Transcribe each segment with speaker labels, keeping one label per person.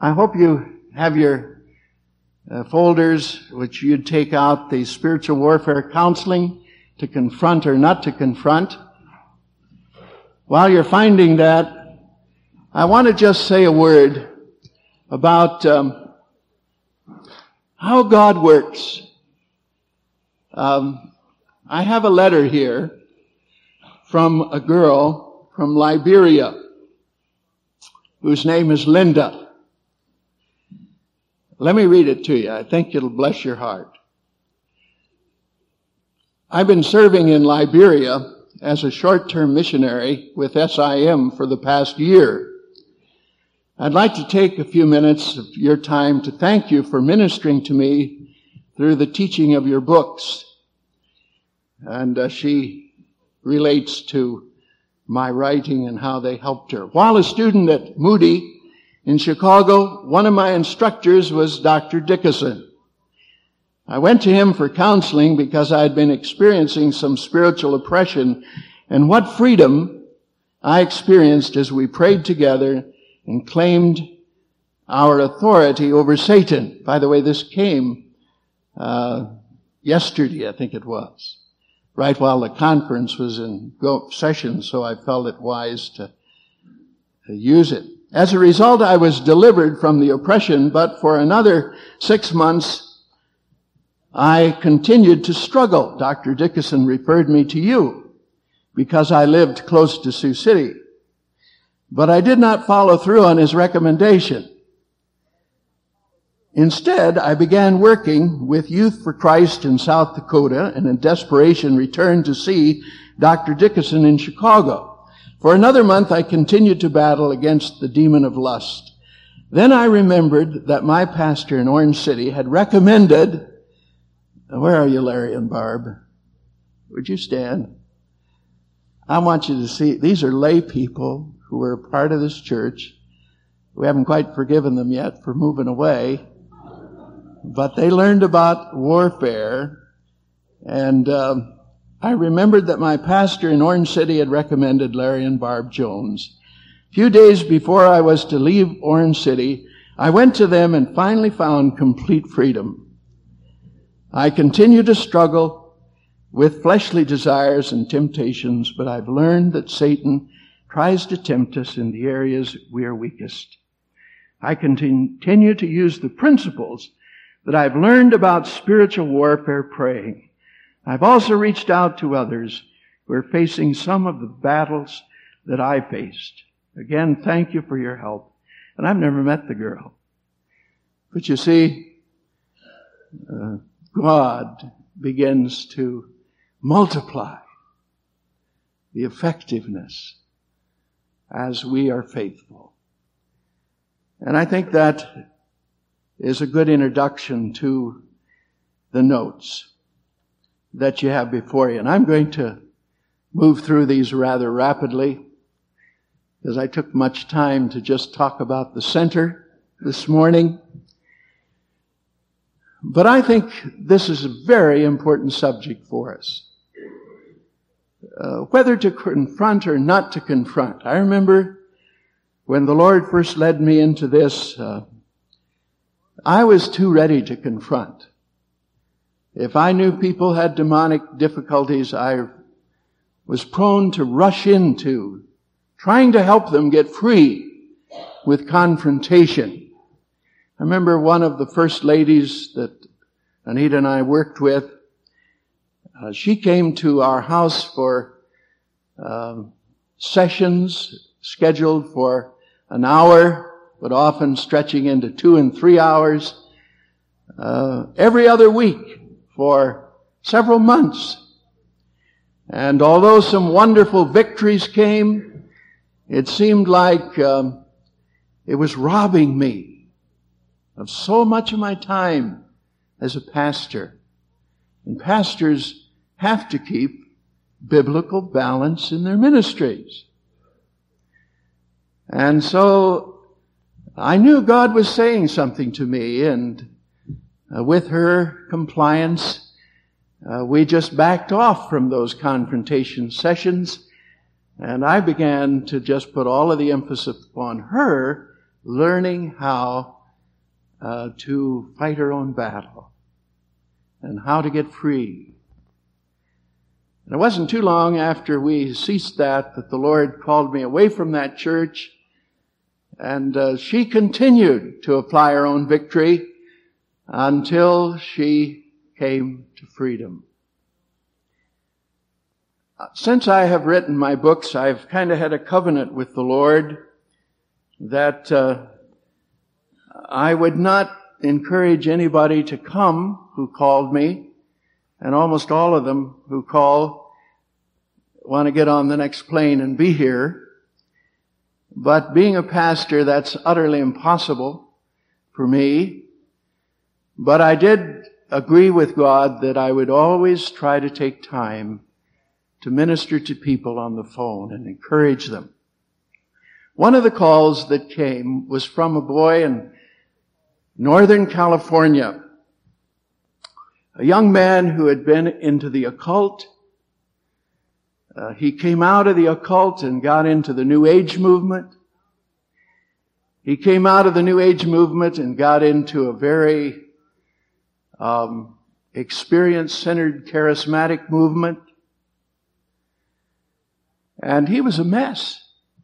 Speaker 1: I hope you have your folders, which you'd take out the spiritual warfare counseling, to confront or not to confront. While you're finding that, I want to just say a word about how God works. I have a letter here from a girl from Liberia whose name is Linda. Let me read it to you. I think it'll bless your heart. I've been serving in Liberia as a short-term missionary with SIM for the past year. I'd like to take a few minutes of your time to thank you for ministering to me through the teaching of your books. And she relates to my writing and how they helped her. While a student at Moody in Chicago, one of my instructors was Dr. Dickerson. I went to him for counseling because I had been experiencing some spiritual oppression, and what freedom I experienced as we prayed together and claimed our authority over Satan. By the way, this came yesterday, I think it was, right while the conference was in session, so I felt it wise to use it. As a result, I was delivered from the oppression, but for another 6 months, I continued to struggle. Dr. Dickerson referred me to you because I lived close to Sioux City. But I did not follow through on his recommendation. Instead, I began working with Youth for Christ in South Dakota and in desperation returned to see Dr. Dickerson in Chicago. For another month, I continued to battle against the demon of lust. Then I remembered that my pastor in Orange City had recommended, where are you, Larry and Barb? Would you stand? I want you to see, these are lay people who are part of this church. We haven't quite forgiven them yet for moving away, but they learned about warfare, and I remembered that my pastor in Orange City had recommended Larry and Barb Jones. A few days before I was to leave Orange City, I went to them and finally found complete freedom. I continue to struggle with fleshly desires and temptations, but I've learned that Satan tries to tempt us in the areas we are weakest. I continue to use the principles that I've learned about spiritual warfare praying. I've also reached out to others who are facing some of the battles that I faced. Again, thank you for your help. And I've never met the girl. But you see, God begins to multiply the effectiveness as we are faithful. And I think that is a good introduction to the notes that you have before you. And I'm going to move through these rather rapidly because I took much time to just talk about the center this morning. But I think this is a very important subject for us. Whether to confront or not to confront. I remember when the Lord first led me into this, I was too ready to confront. If I knew people had demonic difficulties, I was prone to rush into trying to help them get free with confrontation. I remember one of the first ladies that Anita and I worked with, she came to our house for sessions scheduled for an hour, but often stretching into 2 and 3 hours, every other week for several months. And although some wonderful victories came, it seemed like it was robbing me of so much of my time as a pastor. And pastors have to keep biblical balance in their ministries. And so I knew God was saying something to me, and with her compliance, we just backed off from those confrontation sessions, and I began to just put all of the emphasis upon her learning how to fight her own battle and how to get free. And it wasn't too long after we ceased that the Lord called me away from that church, and she continued to apply her own victory until she came to freedom. Since I have written my books, I've kind of had a covenant with the Lord that I would not encourage anybody to come who called me, and almost all of them who call want to get on the next plane and be here. But being a pastor, that's utterly impossible for me. But I did agree with God that I would always try to take time to minister to people on the phone and encourage them. One of the calls that came was from a boy in Northern California, a young man who had been into the occult. He came out of the occult and got into the New Age movement. He came out of the New Age movement and got into a very experience-centered, charismatic movement. And he was a mess.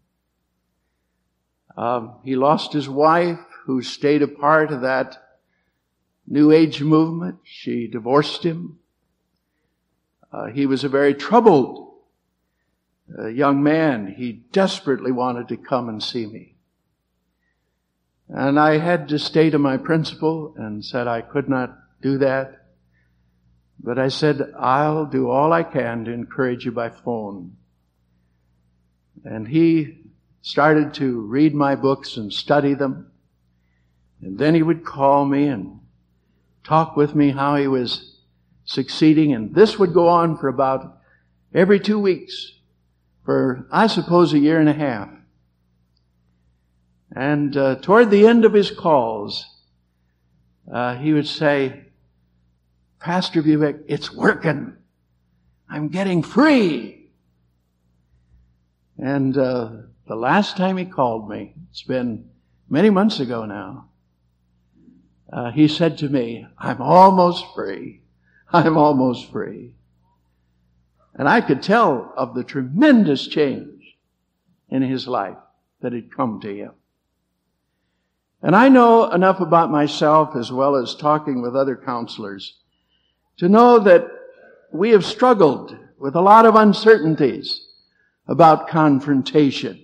Speaker 1: He lost his wife, who stayed a part of that New Age movement. She divorced him. He was a very troubled young man. He desperately wanted to come and see me. And I had to stay to my principle and said I could not do that. But I said, I'll do all I can to encourage you by phone. And he started to read my books and study them. And then he would call me and talk with me how he was succeeding. And this would go on for about every 2 weeks for, I suppose, 1.5 years. And toward the end of his calls, he would say, Pastor Buick, it's working. I'm getting free. And the last time he called me, it's been many months ago now, he said to me, I'm almost free. I'm almost free. And I could tell of the tremendous change in his life that had come to him. And I know enough about myself, as well as talking with other counselors, to know that we have struggled with a lot of uncertainties about confrontation.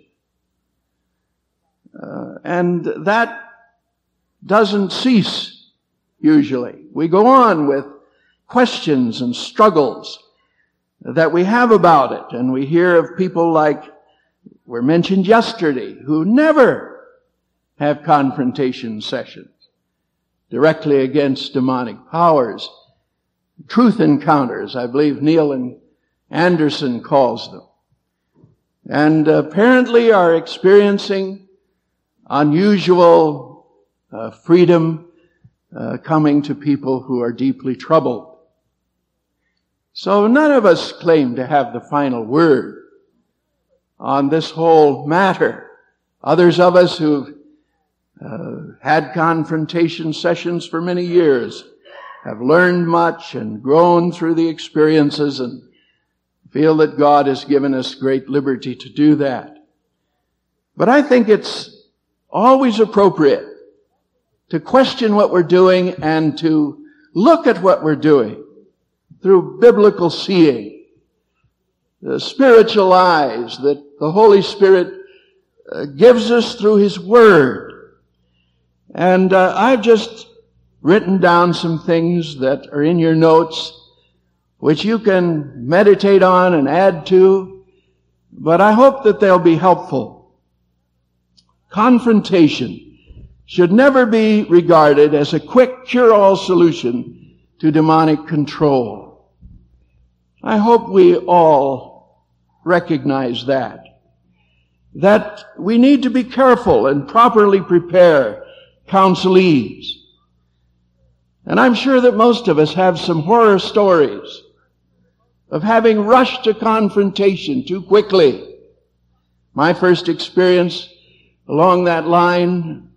Speaker 1: And that doesn't cease, usually. We go on with questions and struggles that we have about it. And we hear of people like were mentioned yesterday who never have confrontation sessions directly against demonic powers. Truth encounters, I believe Neil and Anderson calls them. And apparently are experiencing unusual freedom coming to people who are deeply troubled. So none of us claim to have the final word on this whole matter. Others of us who've had confrontation sessions for many years have learned much and grown through the experiences and feel that God has given us great liberty to do that. But I think it's always appropriate to question what we're doing and to look at what we're doing through biblical seeing, the spiritual eyes that the Holy Spirit gives us through His Word. And I've just written down some things that are in your notes, which you can meditate on and add to, but I hope that they'll be helpful. Confrontation should never be regarded as a quick cure-all solution to demonic control. I hope we all recognize that we need to be careful and properly prepare counselees. And I'm sure that most of us have some horror stories of having rushed to confrontation too quickly. My first experience along that line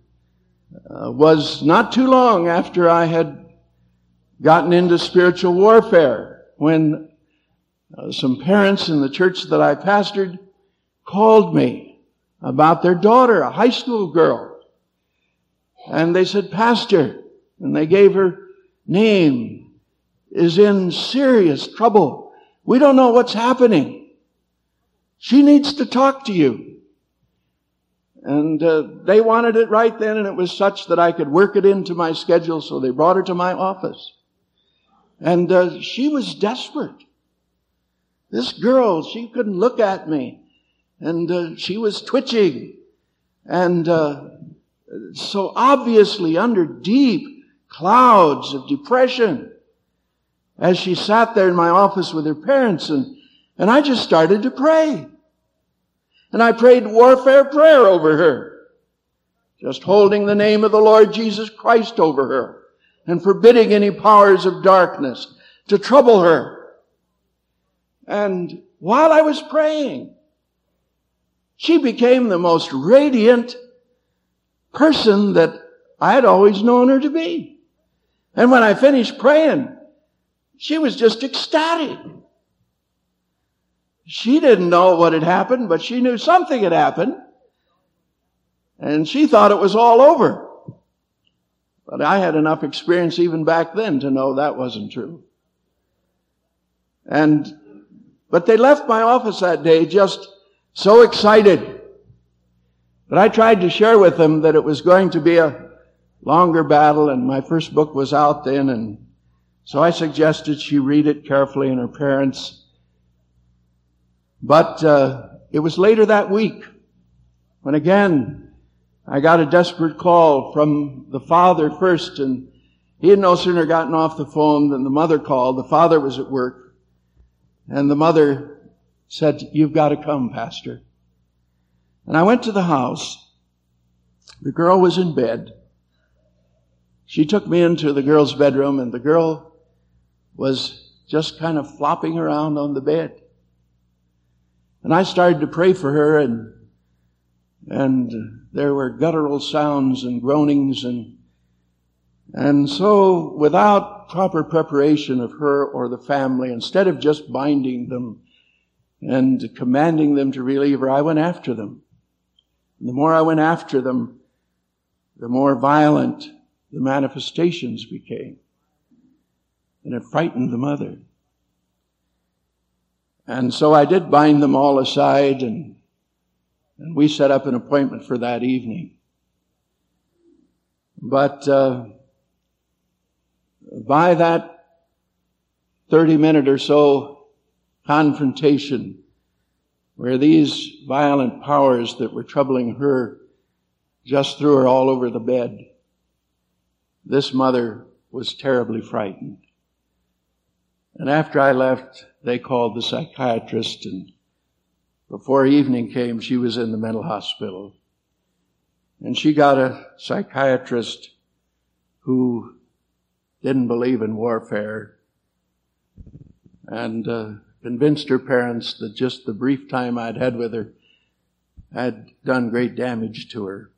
Speaker 1: was not too long after I had gotten into spiritual warfare when some parents in the church that I pastored called me about their daughter, a high school girl. And they said, "Pastor," and they gave her name, "is in serious trouble. We don't know what's happening. She needs to talk to you." And they wanted it right then, and it was such that I could work it into my schedule, so they brought her to my office. And she was desperate. This girl, she couldn't look at me, and she was twitching. And so obviously under deep clouds of depression as she sat there in my office with her parents, and I just started to pray. And I prayed warfare prayer over her, just holding the name of the Lord Jesus Christ over her and forbidding any powers of darkness to trouble her. And while I was praying, she became the most radiant person that I had always known her to be. And when I finished praying, she was just ecstatic. She didn't know what had happened, but she knew something had happened. And she thought it was all over. But I had enough experience even back then to know that wasn't true. But they left my office that day just so excited. But I tried to share with them that it was going to be a longer battle, and my first book was out then, and so I suggested she read it carefully, and her parents. But it was later that week when again I got a desperate call from the father first, and he had no sooner gotten off the phone than the mother called. The father was at work, and the mother said, "You've got to come, Pastor." And I went to the house. The girl was in bed. She took me into the girl's bedroom, and the girl was just kind of flopping around on the bed. And I started to pray for her, and there were guttural sounds and groanings, and so without proper preparation of her or the family, instead of just binding them and commanding them to relieve her, I went after them. And the more I went after them, the more violent the manifestations became. And it frightened the mother. And so I did bind them all aside, and we set up an appointment for that evening. But by that 30-minute or so confrontation, where these violent powers that were troubling her just threw her all over the bed, this mother was terribly frightened. And after I left, they called the psychiatrist, and before evening came, she was in the mental hospital. And she got a psychiatrist who didn't believe in warfare, and convinced her parents that just the brief time I'd had with her had done great damage to her.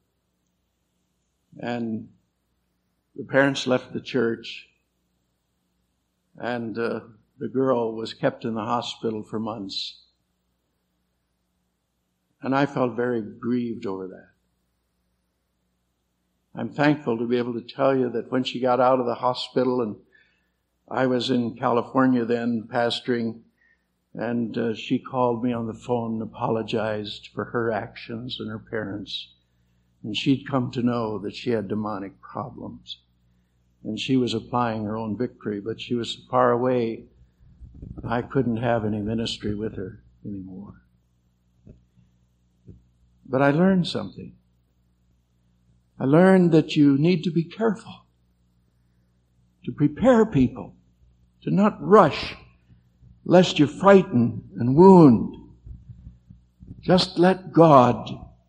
Speaker 1: And the parents left the church, and the girl was kept in the hospital for months. And I felt very grieved over that. I'm thankful to be able to tell you that when she got out of the hospital, and I was in California then pastoring, and she called me on the phone and apologized for her actions and her parents. And she'd come to know that she had demonic problems. And she was applying her own victory, but she was far away. I couldn't have any ministry with her anymore. But I learned something. I learned that you need to be careful, to prepare people, to not rush, lest you frighten and wound. Just let God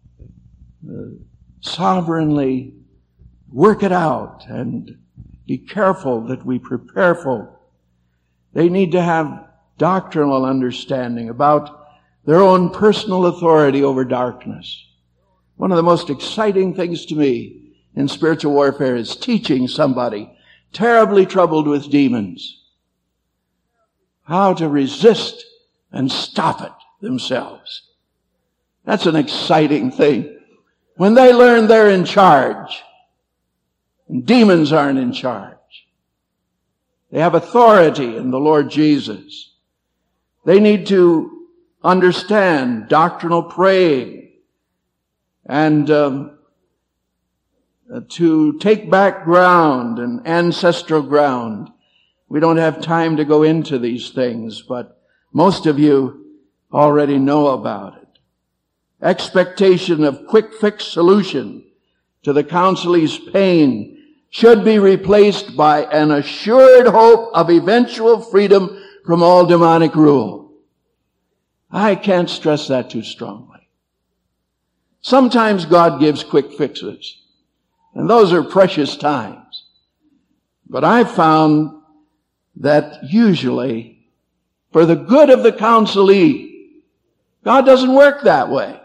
Speaker 1: sovereignly work it out, and be careful that we prepare folk. They need to have doctrinal understanding about their own personal authority over darkness. One of the most exciting things to me in spiritual warfare is teaching somebody terribly troubled with demons how to resist and stop it themselves. That's an exciting thing. When they learn they're in charge, and demons aren't in charge. They have authority in the Lord Jesus. They need to understand doctrinal praying and to take back ground and ancestral ground. We don't have time to go into these things, but most of you already know about it. Expectation of quick fix solution to the counselee's pain should be replaced by an assured hope of eventual freedom from all demonic rule. I can't stress that too strongly. Sometimes God gives quick fixes, and those are precious times. But I've found that usually, for the good of the counselee, God doesn't work that way.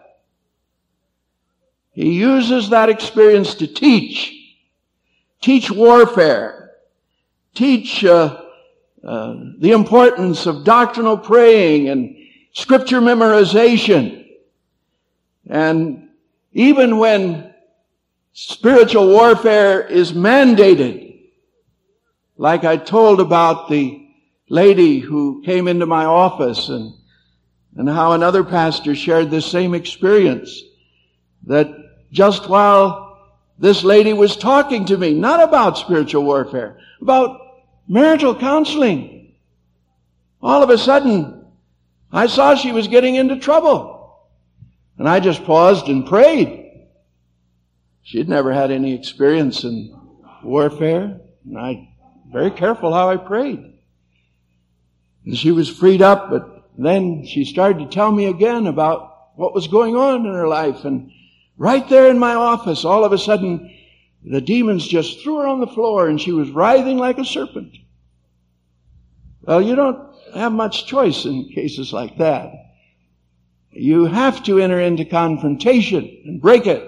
Speaker 1: He uses that experience to teach warfare, teach the importance of doctrinal praying and scripture memorization. And even when spiritual warfare is mandated, like I told about the lady who came into my office and how another pastor shared this same experience, that just while this lady was talking to me, not about spiritual warfare, about marital counseling, all of a sudden I saw she was getting into trouble. And I just paused and prayed. She'd never had any experience in warfare, and I very careful how I prayed. And she was freed up, but then she started to tell me again about what was going on in her life. And right there in my office, all of a sudden, the demons just threw her on the floor and she was writhing like a serpent. Well, you don't have much choice in cases like that. You have to enter into confrontation and break it.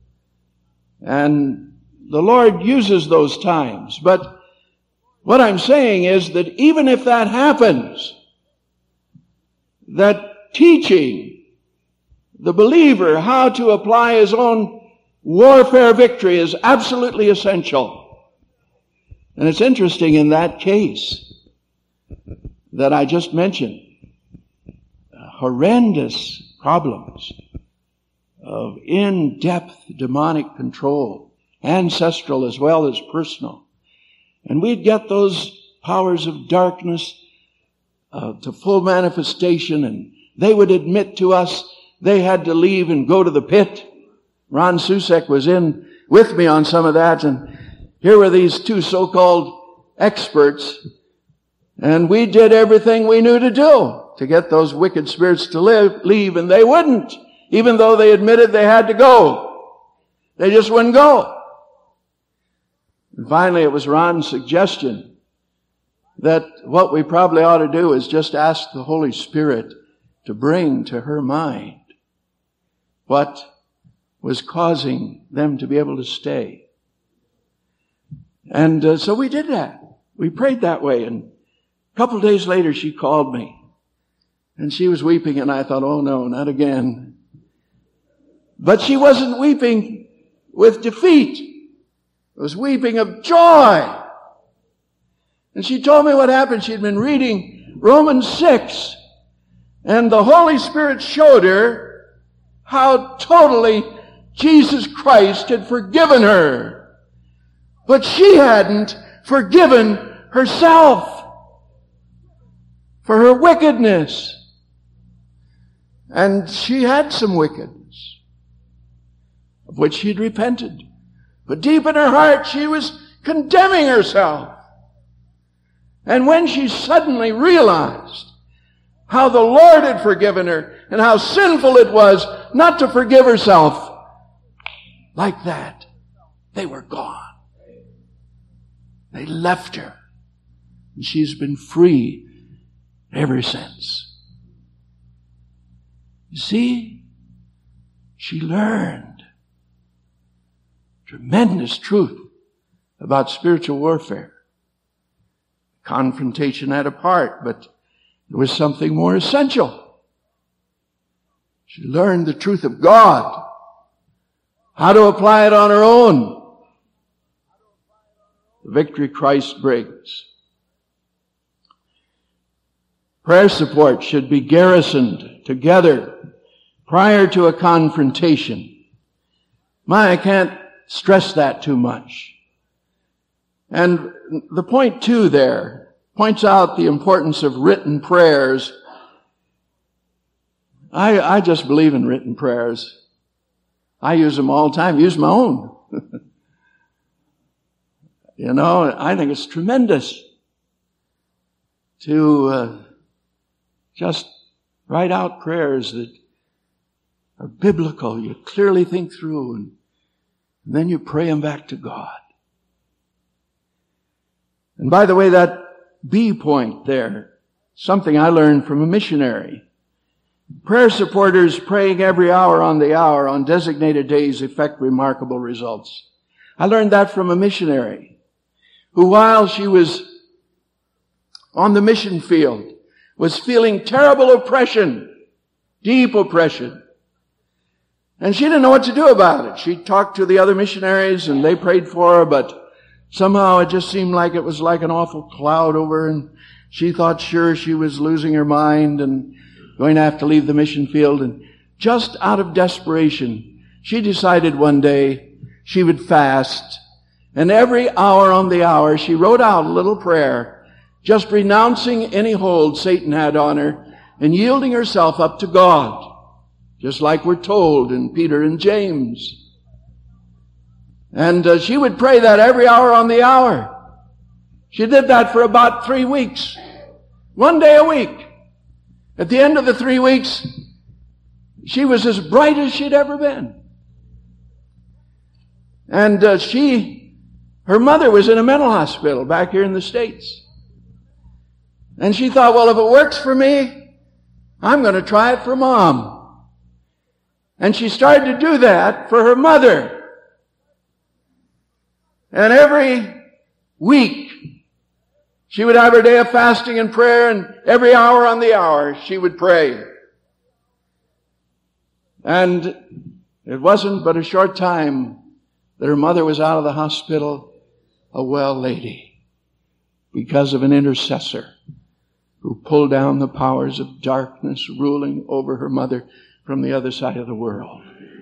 Speaker 1: And the Lord uses those times. But what I'm saying is that even if that happens, that teaching the believer how to apply his own warfare victory is absolutely essential. And it's interesting in that case that I just mentioned, horrendous problems of in-depth demonic control, ancestral as well as personal. And we'd get those powers of darkness to full manifestation, and they would admit to us they had to leave and go to the pit. Ron Susek was in with me on some of that, and here were these two so-called experts, and we did everything we knew to do to get those wicked spirits to leave, and they wouldn't, even though they admitted they had to go. They just wouldn't go. And finally, it was Ron's suggestion that what we probably ought to do is just ask the Holy Spirit to bring to her mind what was causing them to be able to stay. And so we did that. We prayed that way. And a couple of days later, she called me. And she was weeping, and I thought, oh no, not again. But she wasn't weeping with defeat. It was weeping of joy. And she told me what happened. She'd been reading Romans 6, and the Holy Spirit showed her how totally Jesus Christ had forgiven her. But she hadn't forgiven herself for her wickedness. And she had some wickedness, of which she'd repented. But deep in her heart, she was condemning herself. And when she suddenly realized how the Lord had forgiven her and how sinful it was not to forgive herself like that, they were gone. They left her. And she's been free ever since. You see, she learned tremendous truth about spiritual warfare. Confrontation had a part, but there was something more essential. She learned the truth of God, how to apply it on her own. The victory Christ brings. Prayer support should be garrisoned together prior to a confrontation. I can't stress that too much. And the point 2 there points out the importance of written prayers. I just believe in written prayers. I use them all the time. Use my own. I think it's tremendous to just write out prayers that are biblical. You clearly think through, and then you pray them back to God. And by the way, that B point there, something I learned from a missionary. Prayer supporters praying every hour on the hour on designated days effect remarkable results. I learned that from a missionary who, while she was on the mission field, was feeling terrible oppression, deep oppression. And she didn't know what to do about it. She talked to the other missionaries and they prayed for her, but somehow it just seemed like it was like an awful cloud over her, and she thought sure she was losing her mind and going to have to leave the mission field. And just out of desperation, she decided one day she would fast. And every hour on the hour, she wrote out a little prayer, just renouncing any hold Satan had on her and yielding herself up to God, just like we're told in Peter and James. And she would pray that every hour on the hour. She did that for about 3 weeks, 1 day a week. At the end of the 3 weeks, she was as bright as she'd ever been. And her mother was in a mental hospital back here in the States. And she thought, well, if it works for me, I'm going to try it for Mom. And she started to do that for her mother. And every week, she would have her day of fasting and prayer, and every hour on the hour, she would pray. And it wasn't but a short time that her mother was out of the hospital, a well lady, because of an intercessor who pulled down the powers of darkness ruling over her mother from the other side of the world.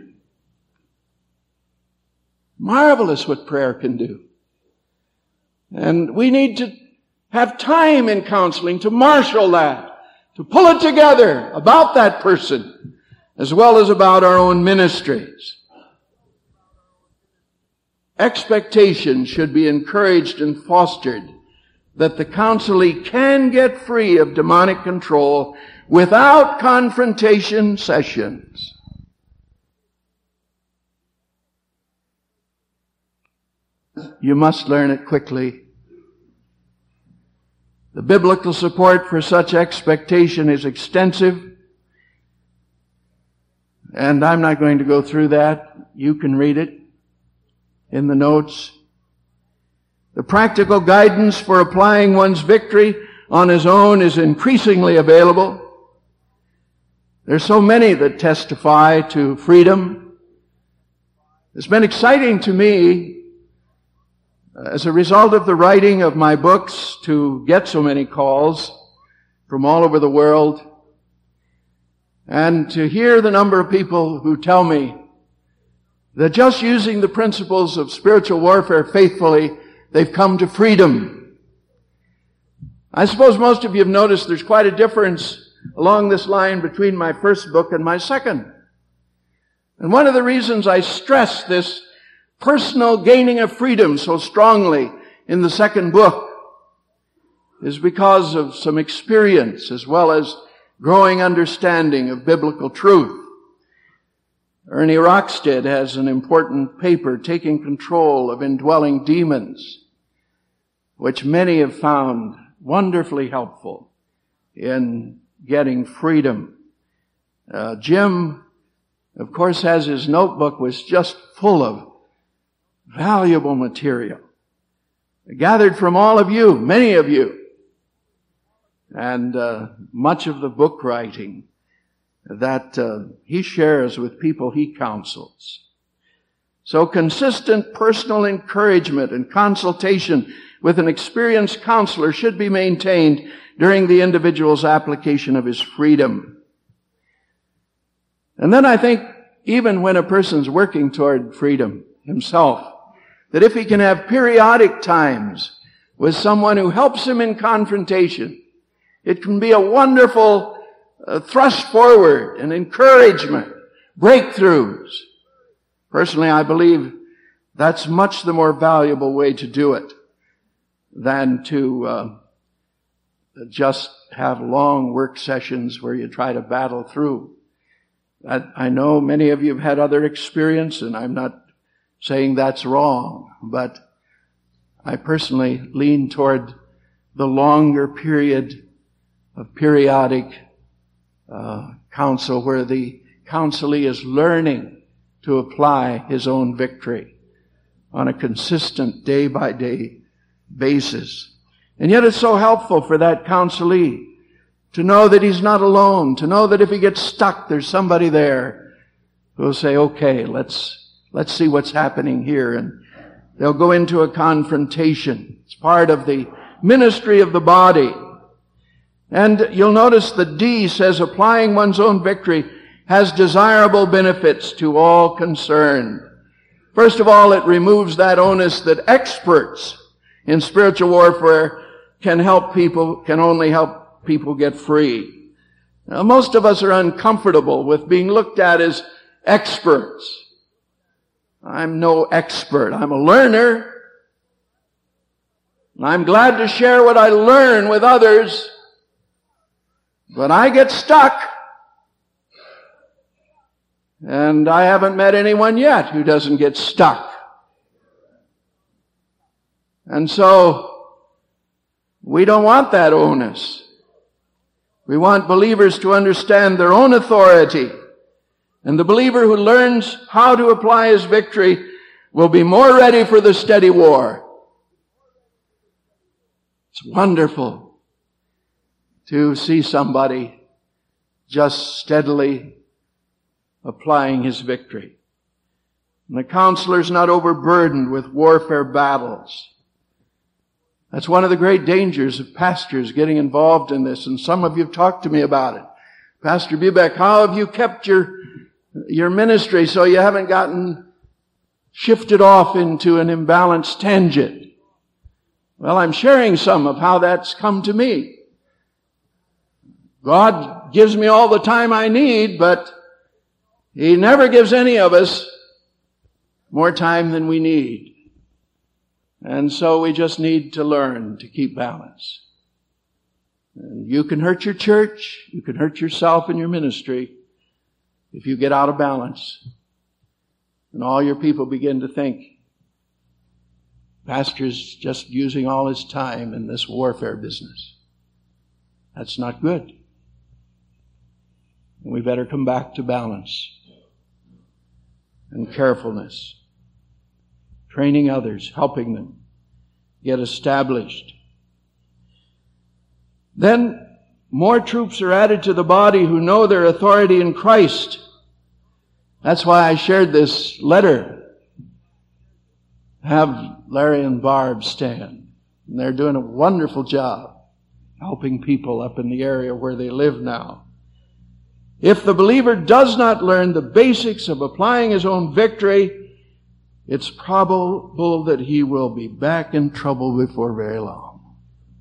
Speaker 1: Marvelous what prayer can do. And we need to have time in counseling to marshal that, to pull it together about that person, as well as about our own ministries. Expectation should be encouraged and fostered that the counselee can get free of demonic control without confrontation sessions. You must learn it quickly. The biblical support for such expectation is extensive, and I'm not going to go through that. You can read it in the notes. The practical guidance for applying one's victory on his own is increasingly available. There's so many that testify to freedom. It's been exciting to me as a result of the writing of my books to get so many calls from all over the world, and to hear the number of people who tell me that just using the principles of spiritual warfare faithfully, they've come to freedom. I suppose most of you have noticed there's quite a difference along this line between my first book and my second. And one of the reasons I stress this personal gaining of freedom so strongly in the second book is because of some experience as well as growing understanding of biblical truth. Ernie Rockstead has an important paper, Taking Control of Indwelling Demons, which many have found wonderfully helpful in getting freedom. Jim, of course, has his notebook was just full of valuable material gathered from all of you, many of you, and much of the book writing that he shares with people he counsels. So consistent personal encouragement and consultation with an experienced counselor should be maintained during the individual's application of his freedom. And then I think even when a person's working toward freedom himself, that if he can have periodic times with someone who helps him in confrontation, it can be a wonderful thrust forward and encouragement, breakthroughs. Personally, I believe that's much the more valuable way to do it than to just have long work sessions where you try to battle through. I know many of you have had other experience, and I'm not saying that's wrong, but I personally lean toward the longer period of periodic counsel where the counselee is learning to apply his own victory on a consistent day-by-day basis. And yet it's so helpful for that counselee to know that he's not alone, to know that if he gets stuck, there's somebody there who will say, okay, let's see what's happening here. And they'll go into a confrontation. It's part of the ministry of the body. And you'll notice the D says applying one's own victory has desirable benefits to all concerned. First of all, it removes that onus that experts in spiritual warfare can only help people get free. Now, most of us are uncomfortable with being looked at as experts. I'm no expert. I'm a learner. I'm glad to share what I learn with others. But I get stuck. And I haven't met anyone yet who doesn't get stuck. And so, we don't want that onus. We want believers to understand their own authority. And the believer who learns how to apply his victory will be more ready for the steady war. It's wonderful to see somebody just steadily applying his victory. And the counselor's not overburdened with warfare battles. That's one of the great dangers of pastors getting involved in this, and some of you have talked to me about it. Pastor Bubeck, how have you kept your ministry so you haven't gotten shifted off into an imbalanced tangent? Well, I'm sharing some of how that's come to me. God gives me all the time I need, but He never gives any of us more time than we need. And so we just need to learn to keep balance. And you can hurt your church, you can hurt yourself in your ministry if you get out of balance. And all your people begin to think, pastor's just using all his time in this warfare business. That's not good. And we better come back to balance and carefulness. Training others, helping them get established. Then more troops are added to the body who know their authority in Christ. That's why I shared this letter. Have Larry and Barb stand. And they're doing a wonderful job helping people up in the area where they live now. If the believer does not learn the basics of applying his own victory, it's probable that he will be back in trouble before very long.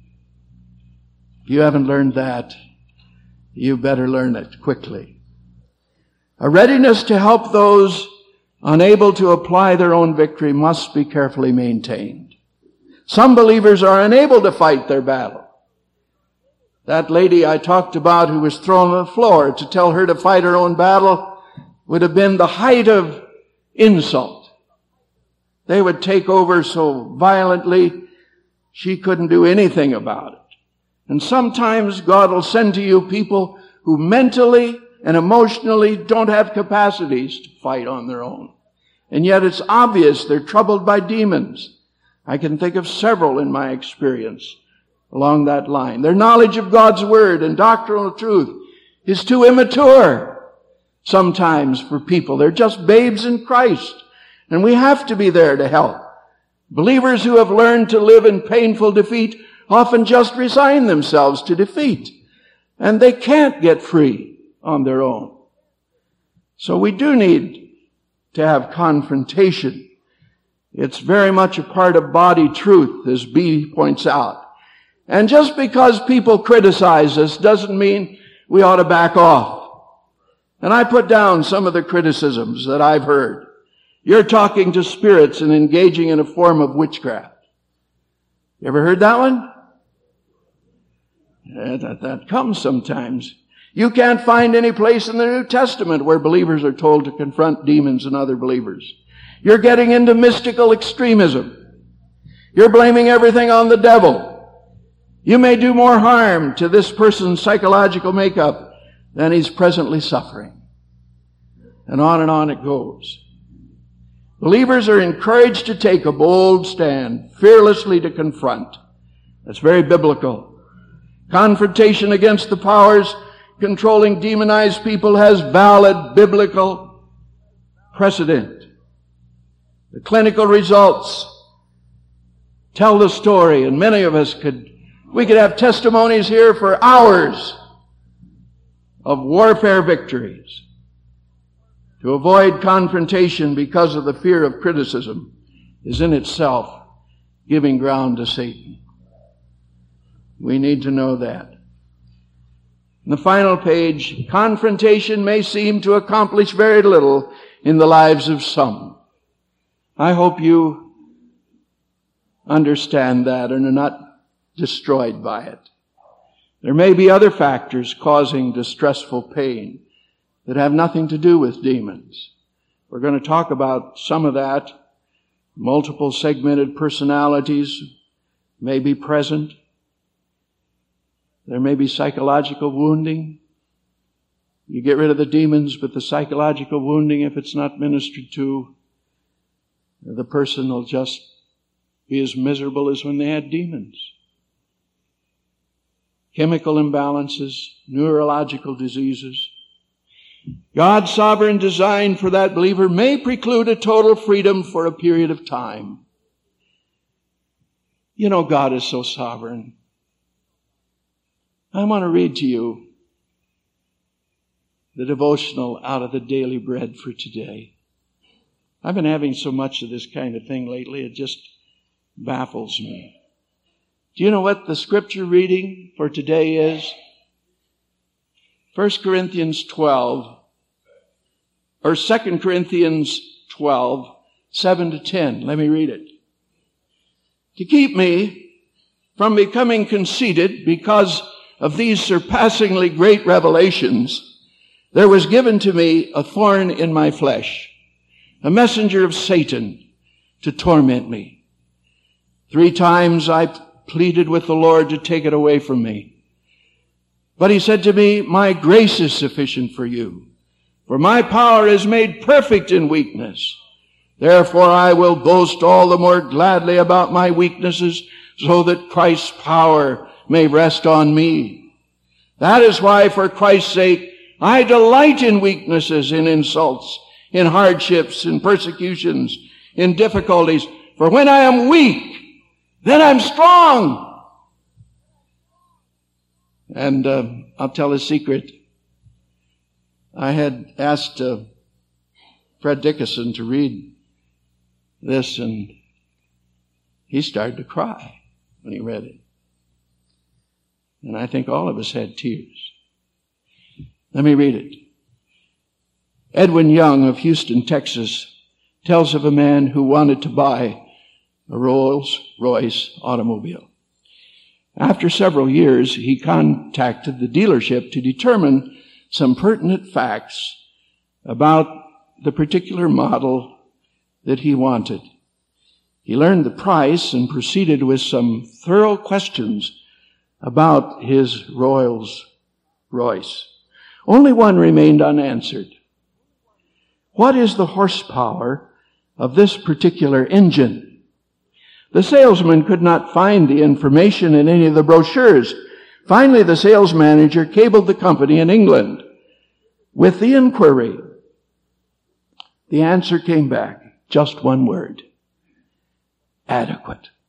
Speaker 1: If you haven't learned that, you better learn it quickly. A readiness to help those unable to apply their own victory must be carefully maintained. Some believers are unable to fight their battle. That lady I talked about who was thrown on the floor, to tell her to fight her own battle would have been the height of insult. They would take over so violently, she couldn't do anything about it. And sometimes God will send to you people who mentally and emotionally don't have capacities to fight on their own. And yet it's obvious they're troubled by demons. I can think of several in my experience along that line. Their knowledge of God's Word and doctrinal truth is too immature sometimes for people. They're just babes in Christ, and we have to be there to help. Believers who have learned to live in painful defeat often just resign themselves to defeat, and they can't get free on their own. So we do need to have confrontation. It's very much a part of body truth, as B points out. And just because people criticize us doesn't mean we ought to back off. And I put down some of the criticisms that I've heard. You're talking to spirits and engaging in a form of witchcraft. You ever heard that one? Yeah, that comes sometimes. You can't find any place in the New Testament where believers are told to confront demons and other believers. You're getting into mystical extremism. You're blaming everything on the devil. You may do more harm to this person's psychological makeup than he's presently suffering. And on it goes. Believers are encouraged to take a bold stand, fearlessly to confront. That's very biblical. Confrontation against the powers controlling demonized people has valid biblical precedent. The clinical results tell the story, and many of us we could have testimonies here for hours of warfare victories. To avoid confrontation because of the fear of criticism is in itself giving ground to Satan. We need to know that. In the final page, confrontation may seem to accomplish very little in the lives of some. I hope you understand that and are not destroyed by it. There may be other factors causing distressful pain that have nothing to do with demons. We're going to talk about some of that. Multiple segmented personalities may be present. There may be psychological wounding. You get rid of the demons, but the psychological wounding, if it's not ministered to, the person will just be as miserable as when they had demons. Chemical imbalances, neurological diseases. God's sovereign design for that believer may preclude a total freedom for a period of time. You know, God is so sovereign. I want to read to you the devotional out of the Daily Bread for today. I've been having so much of this kind of thing lately, it just baffles me. Do you know what the scripture reading for today is? 1 Corinthians 12, or 2 Corinthians 12, 7 to 10. Let me read it. To keep me from becoming conceited because of these surpassingly great revelations, there was given to me a thorn in my flesh, a messenger of Satan to torment me. 3 times I pleaded with the Lord to take it away from me. But he said to me, my grace is sufficient for you, for my power is made perfect in weakness. Therefore I will boast all the more gladly about my weaknesses, so that Christ's power may rest on me. That is why, for Christ's sake, I delight in weaknesses, in insults, in hardships, in persecutions, in difficulties. For when I am weak, then I'm strong. And I'll tell a secret. I had asked Fred Dickinson to read this, and he started to cry when he read it. And I think all of us had tears. Let me read it. Edwin Young of Houston, Texas, tells of a man who wanted to buy a Rolls-Royce automobile. After several years, he contacted the dealership to determine some pertinent facts about the particular model that he wanted. He learned the price and proceeded with some thorough questions about his Rolls-Royce. Only one remained unanswered. What is the horsepower of this particular engine. The salesman could not find the information in any of the brochures. Finally, the sales manager cabled the company in England with the inquiry. The answer came back, just one word: adequate.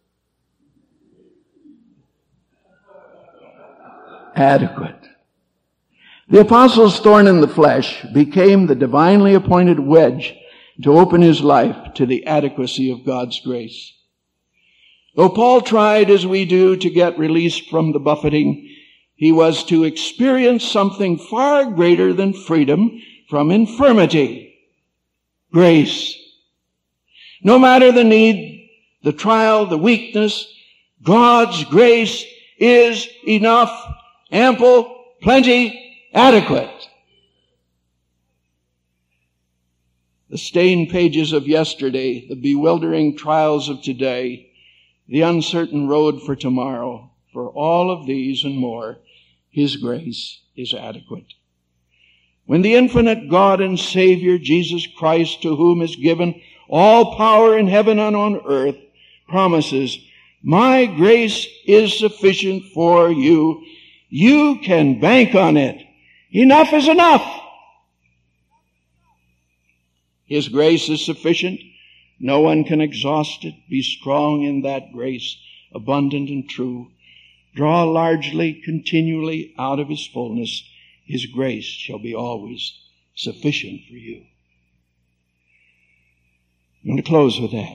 Speaker 1: Adequate. The apostle's thorn in the flesh became the divinely appointed wedge to open his life to the adequacy of God's grace. Though Paul tried, as we do, to get released from the buffeting, he was to experience something far greater than freedom from infirmity: grace. No matter the need, the trial, the weakness, God's grace is enough, ample, plenty, adequate. The stained pages of yesterday, the bewildering trials of today, the uncertain road for tomorrow, for all of these and more, His grace is adequate. When the infinite God and Savior, Jesus Christ, to whom is given all power in heaven and on earth, promises, "My grace is sufficient for you," you can bank on it. Enough is enough. His grace is sufficient. No one can exhaust it. Be strong in that grace, abundant and true. Draw largely, continually out of His fullness. His grace shall be always sufficient for you. I'm going to close with that.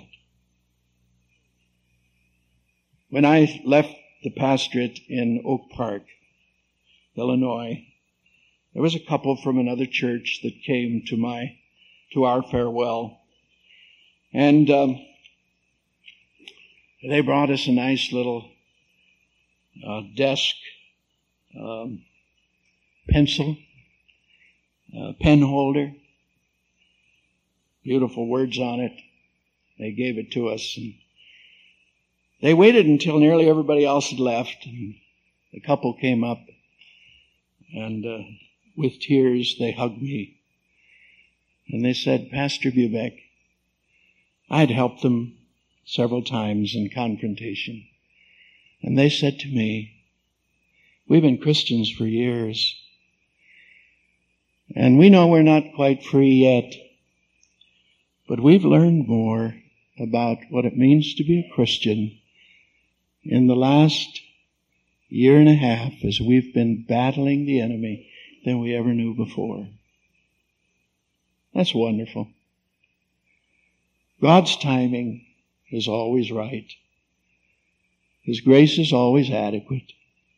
Speaker 1: When I left the pastorate in Oak Park, Illinois, there was a couple from another church that came to our farewell. And they brought us a nice little desk, pencil, pen holder, beautiful words on it. They gave it to us. And they waited until nearly everybody else had left. And the couple came up, and with tears they hugged me. And they said, "Pastor Bubeck, I'd helped them several times in confrontation. And they said to me, we've been Christians for years, and we know we're not quite free yet, but we've learned more about what it means to be a Christian in the last year and a half as we've been battling the enemy than we ever knew before." That's wonderful. God's timing is always right. His grace is always adequate.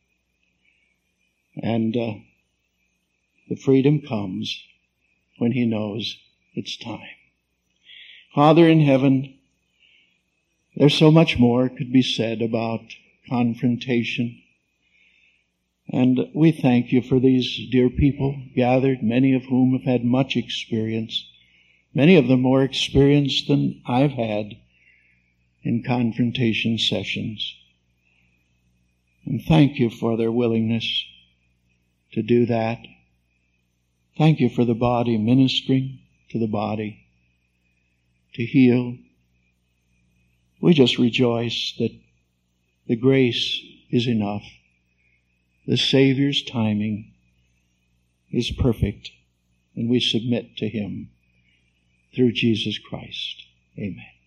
Speaker 1: And the freedom comes when He knows it's time. Father in heaven, there's so much more could be said about confrontation. And we thank You for these dear people gathered, many of whom have had much experience, many of them more experience than I've had in confrontation sessions. And thank You for their willingness to do that. Thank You for the body ministering to the body, to heal. We just rejoice that the grace is enough. The Savior's timing is perfect, and we submit to Him through Jesus Christ. Amen.